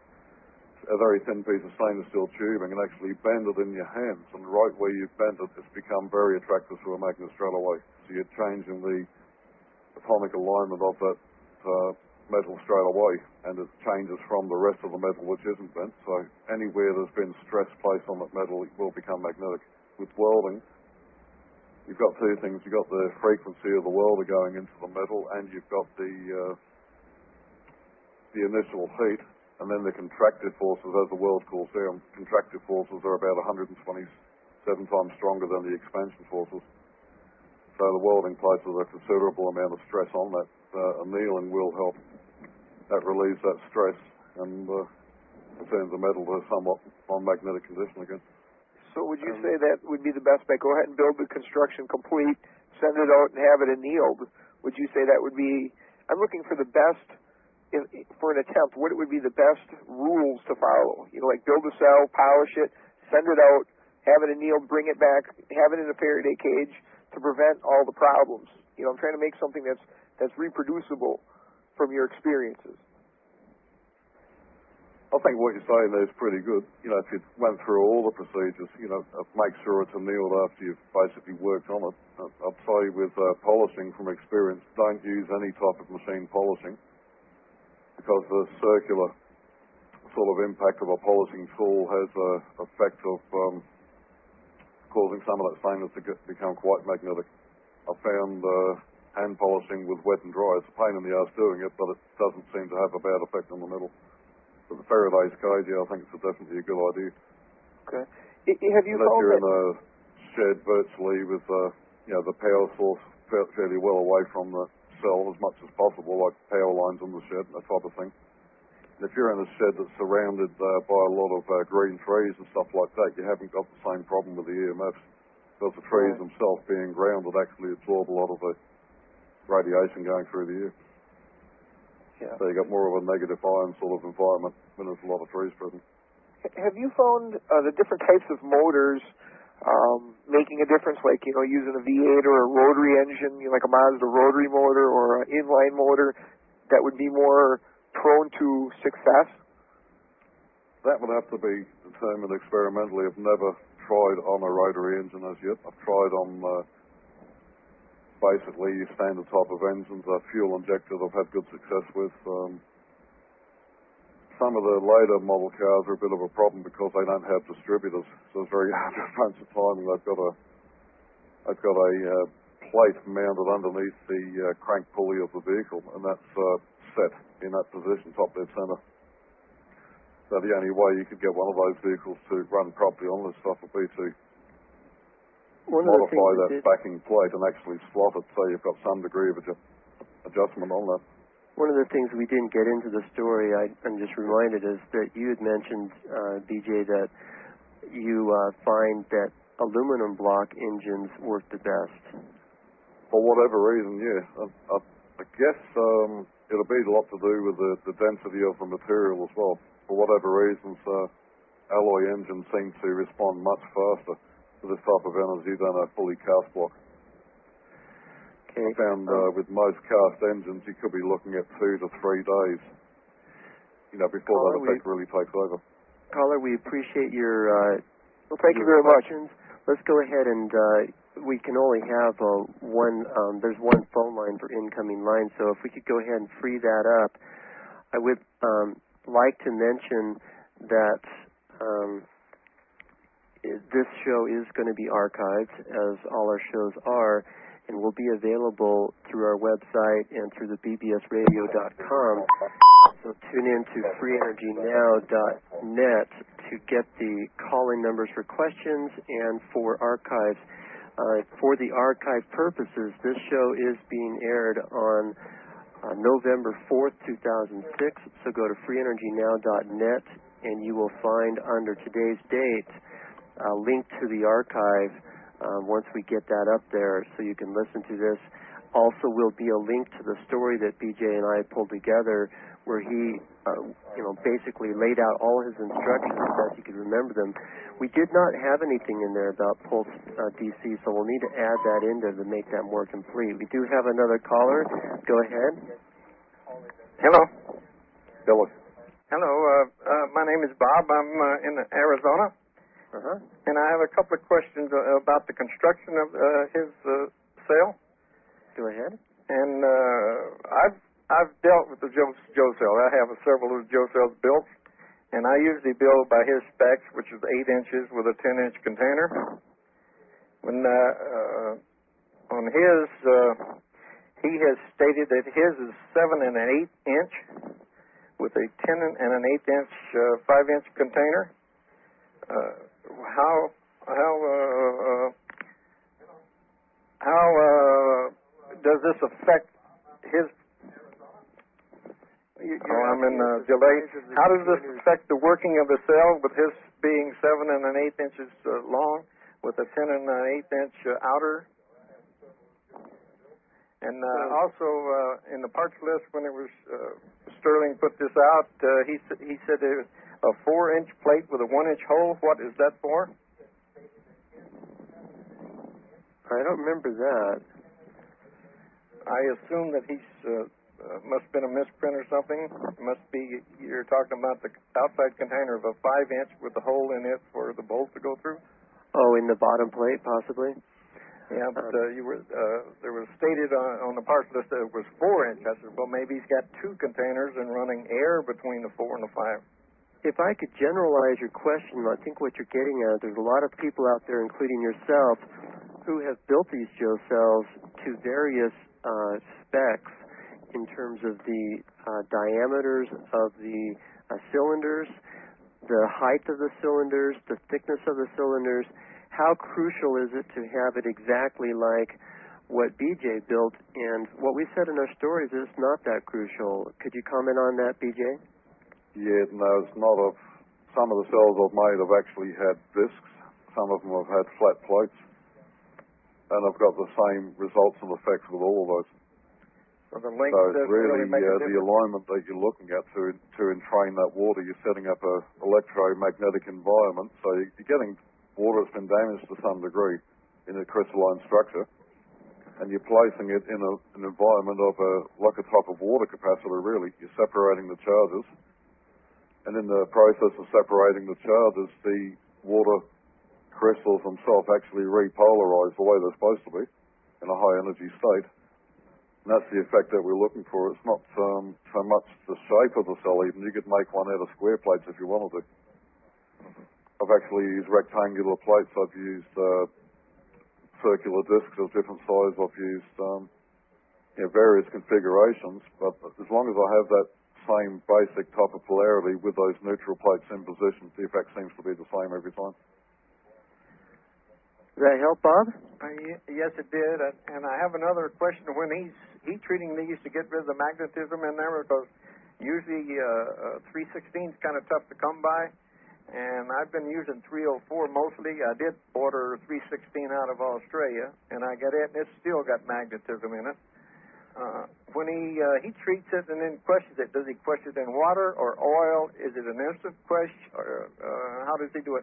D: a very thin piece of stainless steel tubing, and actually bend it in your hands. And right where you've bent it, it's become very attractive to a magnet straight away. So you're changing the atomic alignment of that uh, metal straight away, and it changes from the rest of the metal which isn't bent. So anywhere there's been stress placed on that metal, it will become magnetic. With welding, you've got two things. You've got the frequency of the welder going into the metal, and you've got the uh, the initial heat. And then the contractive forces, as the weld cools down, contractive forces are about one hundred twenty-seven times stronger than the expansion forces. So the welding places a considerable amount of stress on that. Uh, annealing will help that relieves that stress and uh, turns the metal to a somewhat non-magnetic condition again.
F: So would you
C: Um,
F: say that would be the best bet? Go ahead and build the construction complete, send it out and have it annealed. Would you say that would be, I'm looking for the best, if, for an attempt, what it would be the best rules to follow? You know, like build a cell, polish it, send it out, have it annealed, bring it back, have it in a Faraday cage to prevent all the problems. You know, I'm trying to make something that's that's reproducible from your experiences.
D: I think what you're saying there is pretty good. You know, if you went through all the procedures, you know, make sure it's annealed after you've basically worked on it. I'd say with uh, polishing from experience, don't use any type of machine polishing because the circular sort of impact of a polishing tool has a effect of um, causing some of that stainless to get, become quite magnetic. I found uh, hand polishing with wet and dry, it's a pain in the ass doing it, but it doesn't seem to have a bad effect on the metal. But the Faraday's cage, yeah, I think it's a definitely a good idea.
F: Okay. I, have you
D: Unless
F: found
D: you're
F: that...
D: in a shed virtually with uh, you know, the power source fairly well away from the cell as much as possible, like power lines in the shed, that type of thing. And if you're in a shed that's surrounded uh, by a lot of uh, green trees and stuff like that, you haven't got the same problem with the E M Fs. Because the trees
F: Right.
D: themselves being grounded actually absorb a lot of the radiation going through the air.
F: Yeah.
D: So you got more of a negative ion sort of environment when there's a lot of trees present.
F: Have you found uh, the different types of motors um, making a difference, like, you know, using a V eight or a rotary engine, you know, like a Mazda rotary motor or an inline motor, that would be more prone to success?
D: That would have to be determined experimentally. I've never tried on a rotary engine as yet. I've tried on uh, basically standard type of engines, a fuel injector I've had good success with. Um, some of the later model cars are a bit of a problem because they don't have distributors, so it's very hard to punch the timing. They've got a, they've got a uh, plate mounted underneath the uh, crank pulley of the vehicle, and that's uh, set in that position, top dead centre. So the only way you could get one of those vehicles to run properly on this stuff would be to
C: One of the
D: modify
C: things
D: that
C: that did,
D: backing plate and actually slot it so you've got some degree of adju- adjustment on that.
C: one of the things we didn't get into the story, I, I'm just reminded, is that you had mentioned, uh, B J, that you uh, find that aluminum block engines work the best.
D: For whatever reason, yeah. I, I, I guess um, it'll be a lot to do with the, the density of the material as well. For whatever reasons, uh, alloy engines seem to respond much faster to this type of energy than a fully cast block.
C: Okay.
D: I found uh, with most cast engines, you could be looking at two to three days, you know, before
C: Caller,
D: that effect
C: we,
D: really takes over.
C: Caller, we appreciate your uh,
F: Well, thank you
C: your
F: very much.
C: questions. Let's go ahead and uh, we can only have uh, one. Um, there's one phone line for incoming lines, so if we could go ahead and free that up, I would um, like to mention that um, this show is going to be archived, as all our shows are, and will be available through our website and through the b b s radio dot com. So tune in to free energy now dot net to get the call-in numbers for questions and for archives. Uh, for the archive purposes, this show is being aired on uh, November fourth, two thousand six. So go to free energy now dot net and you will find under today's date a link to the archive uh, once we get that up there so you can listen to this. Also will be a link to the story that B J and I pulled together where he, uh, you know, basically laid out all his instructions as best he could remember them. We did not have anything in there about Pulse uh, D C, so we'll need to add that in there to make that more complete. We do have another caller. Go ahead.
G: Hello.
D: Hello.
G: Hello. Uh, uh, my name is Bob. I'm uh, in Arizona,
C: Uh-huh.
G: and I have a couple of questions uh, about the construction of uh, his uh, cell.
C: Go ahead.
G: And uh, I've I've dealt with the Joe, Joe cell. I have several of the Joe cells built, and I usually build by his specs, which is eight inches with a ten inch container. When uh, uh, on his, uh, he has stated that his is seven and an eighth inch with a ten and an eighth inch uh, five inch container. Uh, how how uh, uh, how uh, does this affect his? Oh, I'm in uh, delay. How does this affect the working of the cell with his being seven and an eighth inches uh, long with a ten and an eighth inch uh, outer? And uh, also uh, in the parts list when it was uh, Sterling put this out, uh, he he said there was a four inch plate with a one inch hole. What is that for?
C: I don't remember that.
G: I assume that he's. Uh, Uh, must have been a misprint or something. It must be, you're talking about the outside container of a five inch with a hole in it for the bolt to go through?
C: Oh, in the bottom plate, possibly?
G: Yeah, but uh, you were, uh, there was stated on, on the parts list that it was four inch. I said, well, maybe he's got two containers and running air between the four and the five.
C: if I could generalize your question, I think what you're getting at, there's a lot of people out there, including yourself, who have built these Joe cells to various uh, specs in terms of the uh, diameters of the uh, cylinders, the height of the cylinders, the thickness of the cylinders. How crucial is it to have it exactly like what B J built? And what we said in our stories is not that crucial. Could you comment on that, B J?
D: Yeah, no, it's not. A, some of the cells I've made have actually had discs. Some of them have had flat plates. And I've got the same results and effects with all of those.
G: So, the length
D: so it's really,
G: really
D: uh, the alignment that you're looking at to to entrain that water. You're setting up a electromagnetic environment, so you're getting water that's been damaged to some degree in a crystalline structure, and you're placing it in a, an environment of a like a type of water capacitor. Really, you're separating the charges, and in the process of separating the charges, the water crystals themselves actually repolarize the way they're supposed to be in a high energy state. And that's the effect that we're looking for. It's not um, so much the shape of the cell even. You could make one out of square plates if you wanted to. I've actually used rectangular plates. I've used uh, circular discs of different size. I've used um, you know, various configurations. But as long as I have that same basic type of polarity with those neutral plates in position, the effect seems to be the same every time.
C: Does that help, Bob?
G: Uh, y- yes, it did. And, and I have another question. When he's heat treating these to get rid of the magnetism in there, because usually uh, uh, three sixteen is kind of tough to come by, and I've been using three oh four mostly. I did order three sixteen out of Australia, and I got it, and it's still got magnetism in it. Uh, when he uh, he treats it and then questions it, does he question it in water or oil? Is it an instant quench, or uh, how does he do it?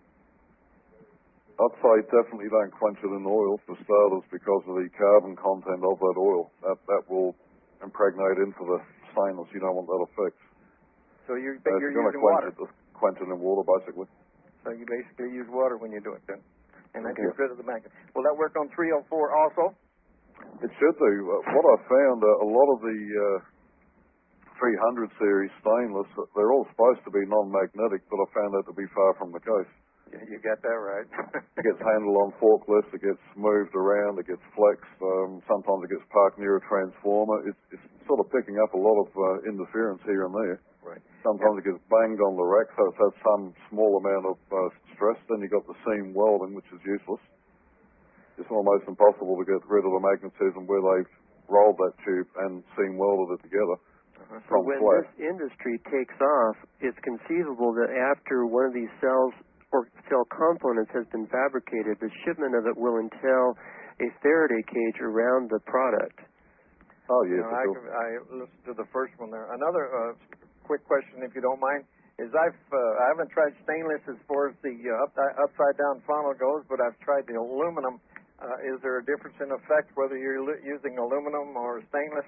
D: I'd say definitely don't quench it in oil for starters because of the carbon content of that oil. That that will impregnate into the stainless. You don't want that effect.
G: So you're,
D: uh,
G: you're
D: if you're
G: using
D: going to quench
G: water.
D: it, just quench it in water basically.
G: So you basically use water when you do it then, and that
D: Okay.
G: gets rid of the magnet. Will that work on three oh four also?
D: It should do. Uh, what I found, uh, a lot of the uh, three hundred series stainless, they're all supposed to be non-magnetic, but I found that to be far from the case.
G: Yeah, you got that right.
D: It gets handled on forklifts, it gets moved around, it gets flexed, um, sometimes it gets parked near a transformer. It's, it's sort of picking up a lot of uh, interference here and there.
G: Right.
D: Sometimes it gets banged on the rack, so it's had some small amount of uh, stress. Then you've got the seam welding, which is useless. It's almost impossible to get rid of the magnetism where they've rolled that tube and seam welded it together.
C: Uh-huh. So when flat. This industry takes off, it's conceivable that after one of these cells or cell components has been fabricated, the shipment of it will entail a Faraday cage around the product.
D: Oh, yes.
G: You know, I, I listened to the first one there. Another uh, quick question, if you don't mind, is I've uh, I haven't tried stainless as far as the uh, up, upside down funnel goes, but I've tried the aluminum. Uh, is there a difference in effect whether you're li- using aluminum or stainless?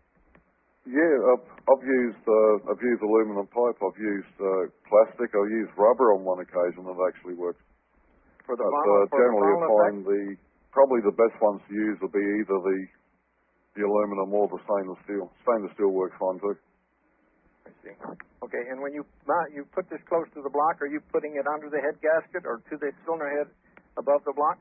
D: Yeah, I've, I've used uh, I've used aluminum pipe. I've used uh, plastic. I've used rubber on one occasion. It actually works.
G: For the
D: but,
G: funnel,
D: uh,
G: for
D: generally,
G: the
D: I find the probably the best ones to use will be either the the aluminum or the stainless steel. Stainless steel works fine too.
G: I see. Okay, and when you mount, you put this close to the block, are you putting it under the head gasket or to the cylinder head above the block?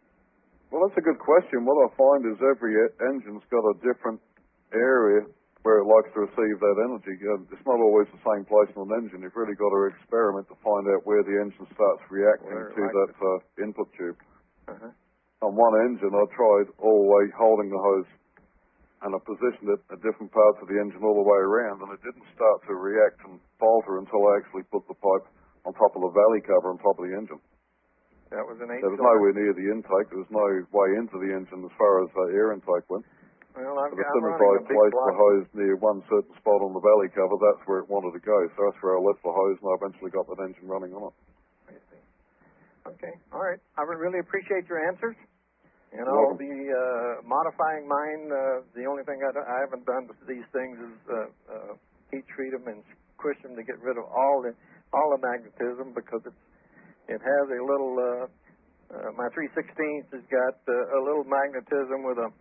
D: Well, that's a good question. What I find is every e- engine's got a different area where it likes to receive that energy. Uh, it's not always the same place on an engine. You've really got to experiment to find out where the engine starts reacting
G: Where
D: to
G: like
D: that uh, input tube.
G: Uh-huh.
D: On one engine, I tried all the way holding the hose, and I positioned it at different parts of the engine all the way around, and it didn't start to react and falter until I actually put the pipe on top of the valley cover on top of the engine.
G: That was an eight.
D: There was nowhere near the intake. There was no way into the engine as far as uh, air intake went.
G: Well, I've
D: But as
G: got
D: soon as I
G: running a big
D: placed
G: block.
D: the hose near one certain spot on the valley cover, that's where it wanted to go. So that's where I left the hose, and I eventually got that engine running on it.
G: I see. Okay, all right. I would really appreciate your answers. And
D: You're
G: I'll
D: welcome.
G: be uh, modifying mine. Uh, the only thing I, don't- I haven't done with these things is uh, uh, heat treat them and squish them to get rid of all the all the magnetism, because it's it has a little. Uh, uh, my three sixteenths has got uh, a little magnetism with a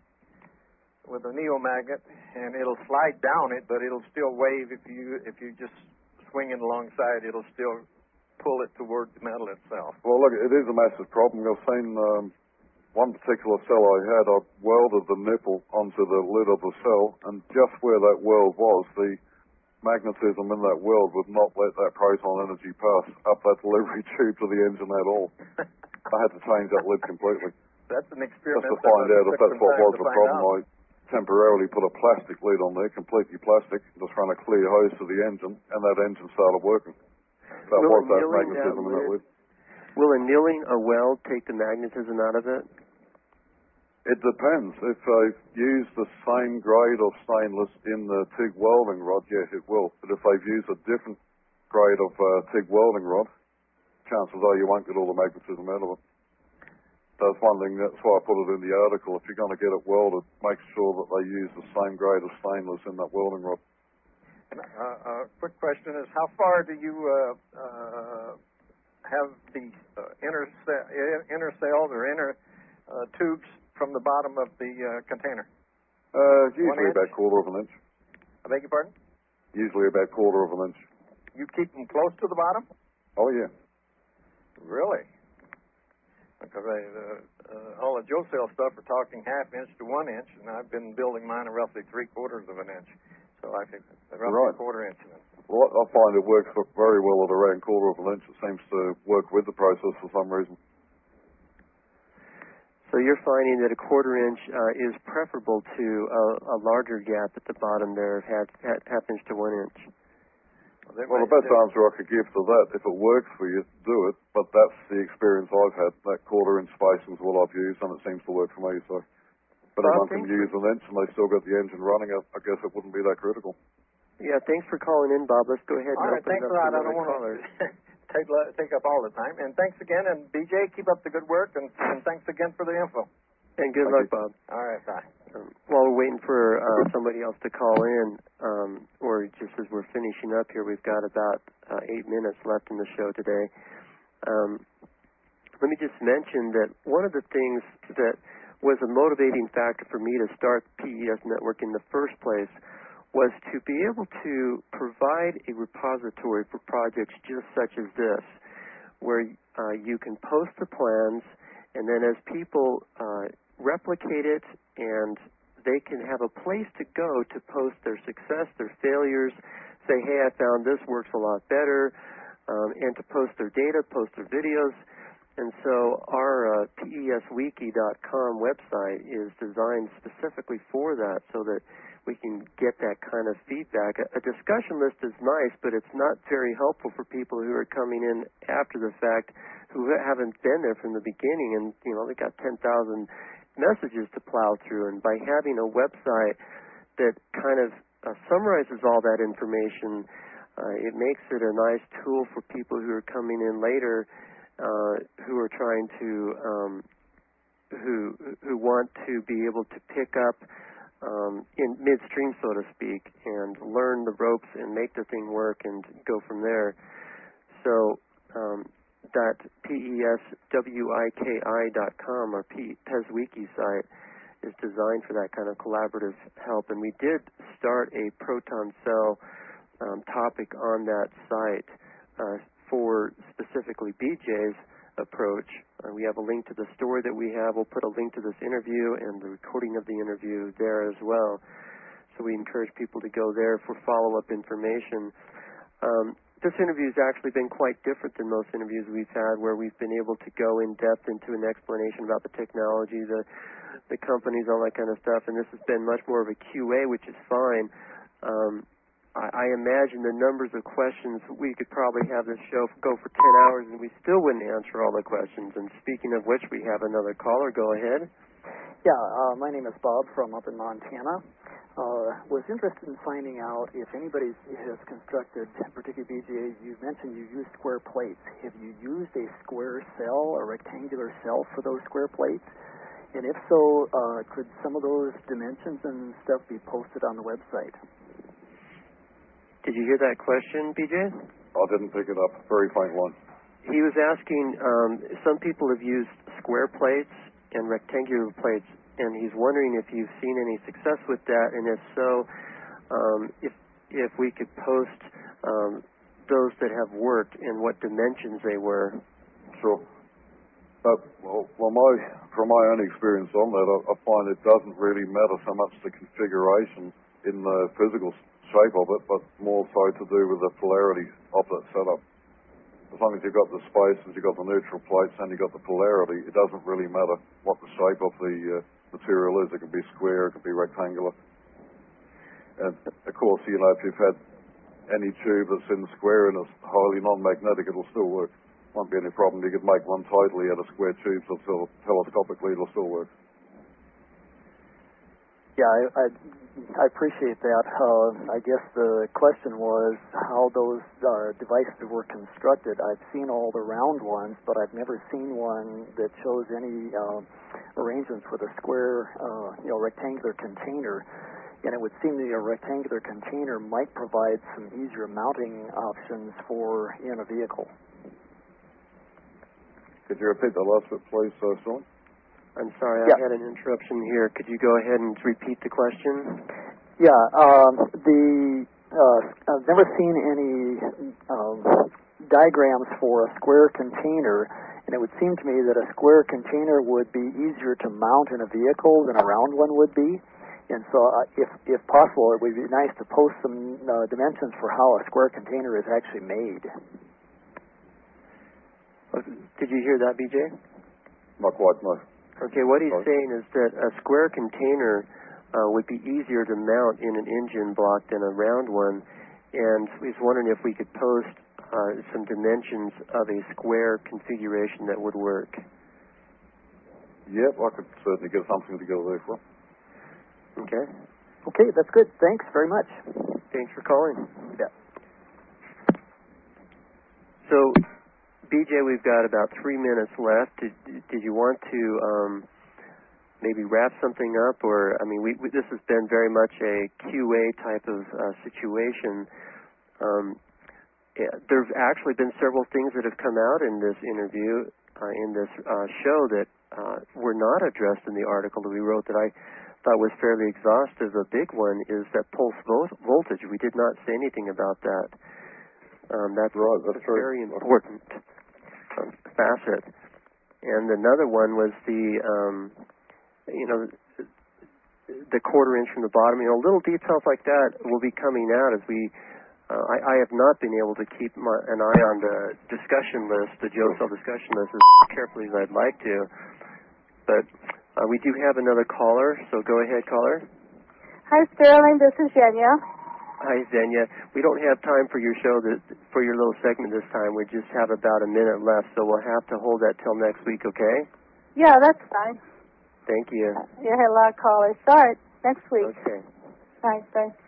G: with a neomagnet, and it'll slide down it, but it'll still wave if you if you just swing it alongside, it'll still pull it toward the metal itself.
D: Well, look, it is a massive problem. I've seen um, one particular cell I had, I welded the nipple onto the lid of the cell, and just where that weld was, the magnetism in that weld would not let that proton energy pass up that delivery tube to the engine at all. I had to change that lid completely.
G: That's an experiment.
D: Just to find out if that's what was the problem. Out. I temporarily put a plastic lid on there, completely plastic, just ran a clear hose to the engine, and that engine started working. That
C: will
D: was that
C: that
D: magnetism in that
C: lid,
D: lid.
C: Will annealing a weld take the magnetism out of it?
D: It depends. If they've used the same grade of stainless in the TIG welding rod, yes, it will. But if they've used a different grade of uh, TIG welding rod, chances are you won't get all the magnetism out of it. That's one thing, that's why I put it in the article. If you're going to get it welded, make sure that they use the same grade of stainless in that welding rod.
G: A uh, uh, quick question is, how far do you uh, uh, have the uh, inner, ce- inner cells or inner uh, tubes from the bottom of the uh, container?
D: Uh, usually about quarter of an inch.
G: I beg your pardon?
D: Usually about quarter of an inch.
G: You keep them close to the bottom?
D: Oh, yeah.
G: Really? Because I, uh, uh, all the Joe Cell stuff are talking half inch to one inch, and I've been building mine at roughly three quarters of an inch. So I think roughly
D: right.
G: a quarter inch.
D: Well, I find it works very well at around quarter of an inch. It seems to work with the process for some reason.
C: So you're finding that a quarter inch uh, is preferable to a, a larger gap at the bottom there, half, half inch to one inch.
G: Well,
D: well the best answer I could give to that, if it works for you, do it. But that's the experience I've had. That quarter inch spacing is what I've used, and it seems to work for me. So, but
C: Bob,
D: anyone can use an inch, and they still got the engine running. I, I guess it wouldn't be that critical.
C: Yeah, thanks for calling in, Bob. Let's go ahead and
G: all right,
C: open
G: thanks
C: it up
G: a lot.
C: to
G: I don't want
C: callers.
G: to take, take up all the time. And thanks again. And B J, keep up the good work. And, and thanks again for the info.
C: And good
D: Thank
C: luck,
D: you.
C: Bob.
G: All right, bye.
C: Um, while we're waiting for uh, somebody else to call in, um, or just as we're finishing up here, we've got about uh, eight minutes left in the show today. Um, let me just mention that one of the things that was a motivating factor for me to start P E S Network in the first place was to be able to provide a repository for projects just such as this, where uh, you can post the plans, and then as people uh, replicate it, and they can have a place to go to post their success, their failures, say, hey, I found this works a lot better, um, and to post their data, post their videos. And so our uh, P E S wiki dot com website is designed specifically for that, so that we can get that kind of feedback. A, a discussion list is nice, but it's not very helpful for people who are coming in after the fact, who haven't been there from the beginning, and you know they got ten thousand messages to plow through. And by having a website that kind of uh, summarizes all that information, uh, it makes it a nice tool for people who are coming in later, uh, who are trying to, um, who who want to be able to pick up um, in midstream, so to speak, and learn the ropes and make the thing work and go from there. So um, that P E S wiki dot com, or P E S Wiki site, is designed for that kind of collaborative help. And we did start a proton cell um, topic on that site uh, for specifically B J's approach. Uh, we have a link to the story that we have. We'll put a link to this interview and the recording of the interview there as well. So we encourage people to go there for follow-up information. Um, this interview has actually been quite different than most interviews we've had, where we've been able to go in depth into an explanation about the technology, the the companies, all that kind of stuff. And this has been much more of a Q A, which is fine. Um, I imagine the numbers of questions, we could probably have this show go for ten hours and we still wouldn't answer all the questions. And speaking of which, we have another caller. Go ahead.
H: Yeah, uh, my name is Bob from up in Montana. Uh, was interested in finding out if anybody has constructed, particularly B J, you mentioned you use square plates. Have you used a square cell, a rectangular cell for those square plates? And if so, uh, could some of those dimensions and stuff be posted on the website?
C: Did you hear that question, B J?
D: I didn't pick it up. Very faint one.
C: He was asking, um, some people have used square plates and rectangular plates, and he's wondering if you've seen any success with that, and if so, um, if if we could post um, those that have worked and what dimensions they were.
D: Sure. But, well, well my, from my own experience on that, I, I find it doesn't really matter so much the configuration in the physical shape of it, but more so to do with the polarity of that setup. As long as you've got the spaces, you've got the neutral plates, and you've got the polarity, it doesn't really matter what the shape of the uh, material is. It can be square, it can be rectangular. And, of course, you know, if you've had any tube that's in square and it's highly non-magnetic, it'll still work. Won't be any problem. You could make one totally out of square tubes, so telescopically it'll still work.
H: Yeah, I, I, I appreciate that. Uh, I guess the question was how those uh, devices were constructed. I've seen all the round ones, but I've never seen one that shows any uh, arrangements with a square, uh, you know, rectangular container. And it would seem that a rectangular container might provide some easier mounting options for in a vehicle.
D: Could you repeat the last bit, please, uh, Sean?
C: I'm sorry,
H: yeah.
C: I had an interruption here. Could you go ahead and repeat the question?
H: Yeah, um, the uh, I've never seen any um, diagrams for a square container, and it would seem to me that a square container would be easier to mount in a vehicle than a round one would be. And so, uh, if if possible, it would be nice to post some uh, dimensions for how a square container is actually made.
C: Did you hear that, B J?
D: Not quite, no.
C: Okay, what he's
D: Sorry.
C: saying is that a square container uh, would be easier to mount in an engine block than a round one, and he's wondering if we could post uh, some dimensions of a square configuration that would work.
D: Yep, I could certainly get something together there for.
C: Okay.
H: Okay, that's good. Thanks very much.
C: Thanks for calling.
H: Yeah.
C: So, B J, we've got about three minutes left. Did, did you want to um, maybe wrap something up? Or, I mean, we, we, this has been very much a Q A type of uh, situation. Um, yeah, there have actually been several things that have come out in this interview, uh, in this uh, show that uh, were not addressed in the article that we wrote that I thought was fairly exhaustive. A big one is that pulse vo- voltage. We did not say anything about that. Um, that's
D: right, that's
C: a very important um, facet. And another one was the, um, you know, the quarter inch from the bottom. You know, little details like that will be coming out as we. Uh, I, I have not been able to keep my, an eye on the discussion list, the Joe Cell discussion list, as carefully as I'd like to. But uh, we do have another caller, so go ahead, caller.
I: Hi, Sterling. This is Yenya.
C: Hi, Zenya. We don't have time for your show, that, for your little segment this time. We just have about a minute left, so we'll have to hold that till next week, okay?
I: Yeah, that's fine.
C: Thank you.
I: You had a lot of callers. Start next week.
C: Okay.
I: Bye. Bye.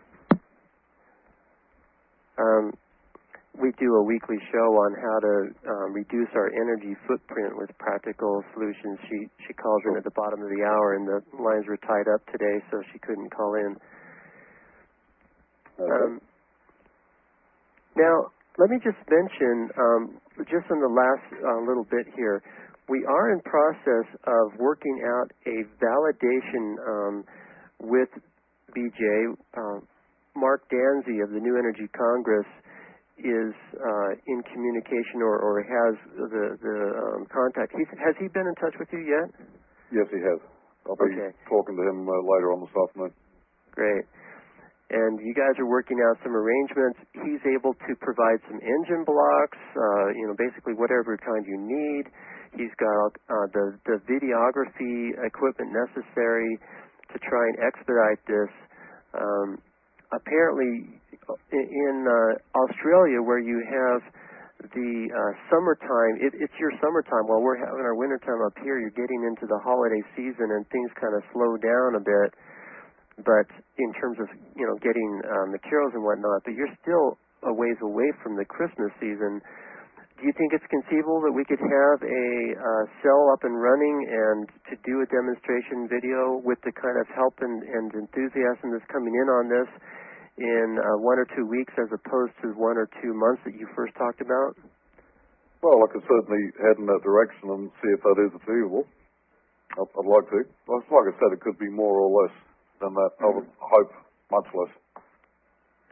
C: Um, we do a weekly show on how to um, reduce our energy footprint with practical solutions. She she calls in at the bottom of the hour, and the lines were tied up today, so she couldn't call in.
D: Okay.
C: Um, now, let me just mention, um, just in the last uh, little bit here, we are in process of working out a validation um, with B J. Uh, Mark Danzy of the New Energy Congress is uh, in communication or, or has the, the um, contact. He's, has he been in touch with you yet?
D: Yes, he has. I'll be
C: okay.
D: talking to him uh, later on this afternoon.
C: Great. And you guys are working out some arrangements. He's able to provide some engine blocks, uh, you know, basically whatever kind you need. He's got uh, the, the videography equipment necessary to try and expedite this. Um, apparently, in uh, Australia, where you have the uh, summertime, it, it's your summertime. While we're having our wintertime up here, you're getting into the holiday season and things kind of slow down a bit. But in terms of, you know, getting uh, materials and whatnot, but you're still a ways away from the Christmas season. Do you think it's conceivable that we could have a uh, cell up and running and to do a demonstration video with the kind of help and, and enthusiasm that's coming in on this in uh, one or two weeks as opposed to one or two months that you first talked about?
D: Well, I could certainly head in that direction and see if that is achievable. I'd, I'd like to. Well, like I said, it could be more or less than that. I would hope much less.
C: Yeah.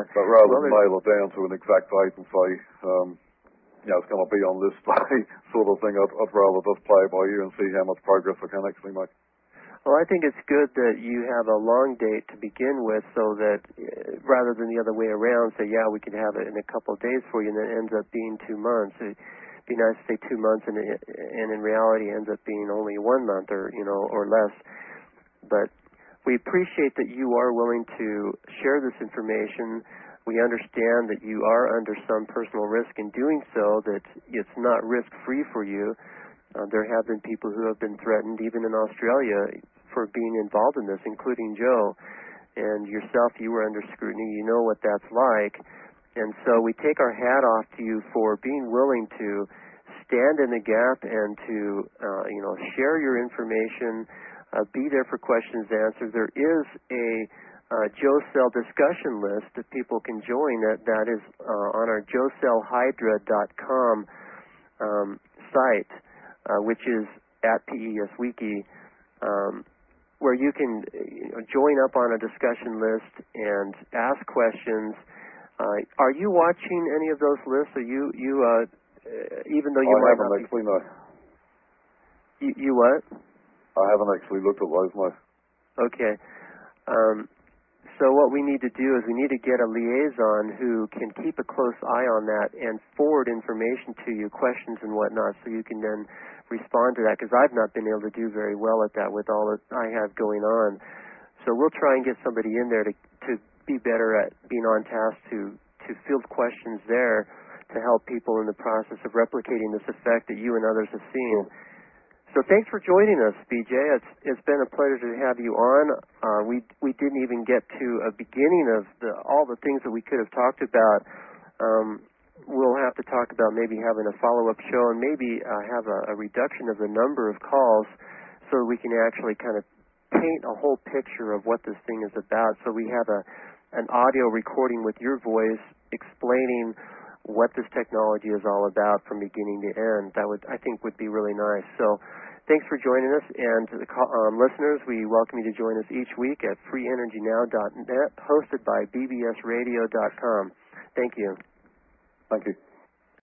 D: But rather
C: well,
D: than nail it down to an exact date and say, um, you know, it's going to be on this day sort of thing, I'd, I'd rather just play it by ear and see how much progress I can actually make.
C: Well, I think it's good that you have a long date to begin with, so that uh, rather than the other way around, say, yeah, we can have it in a couple of days for you, and then it ends up being two months. It'd be nice to say two months, and, it, and in reality, it ends up being only one month, or you know, or less. But we appreciate that you are willing to share this information. We understand that you are under some personal risk in doing so, that it's not risk-free for you. Uh, there have been people who have been threatened, even in Australia, for being involved in this, including Joe. And yourself, you were under scrutiny. You know what that's like. And so we take our hat off to you for being willing to stand in the gap and to, uh, you know, share your information, uh, be there for questions and answers. There is a uh, Joe Cell discussion list that people can join. That, that is uh, on our joe cell hydra dot com um, site. Uh, which is at P E S Wiki, um, where you can you know, join up on a discussion list and ask questions. Uh, are you watching any of those lists? Are you, you uh, even though you
D: I
C: might
D: haven't
C: not
D: actually,
C: be,
D: no.
C: You, you what?
D: I haven't actually looked at those, no.
C: Okay. Um, so what we need to do is we need to get a liaison who can keep a close eye on that and forward information to you, questions and whatnot, so you can then respond to that, because I've not been able to do very well at that with all that I have going on. So we'll try and get somebody in there to, to be better at being on task to, to field questions there to help people in the process of replicating this effect that you and others have seen. So thanks for joining us, B J. It's it's been a pleasure to have you on. Uh, we we didn't even get to a beginning of the, all the things that we could have talked about. Um, we'll have to talk about maybe having a follow-up show and maybe uh, have a, a reduction of the number of calls so we can actually kind of paint a whole picture of what this thing is about. So we have a an audio recording with your voice explaining what this technology is all about from beginning to end. That would, I think, would be really nice. So thanks for joining us. And to the um, listeners, we welcome you to join us each week at free energy now dot net, hosted by b b s radio dot com. Thank you.
D: Thank you.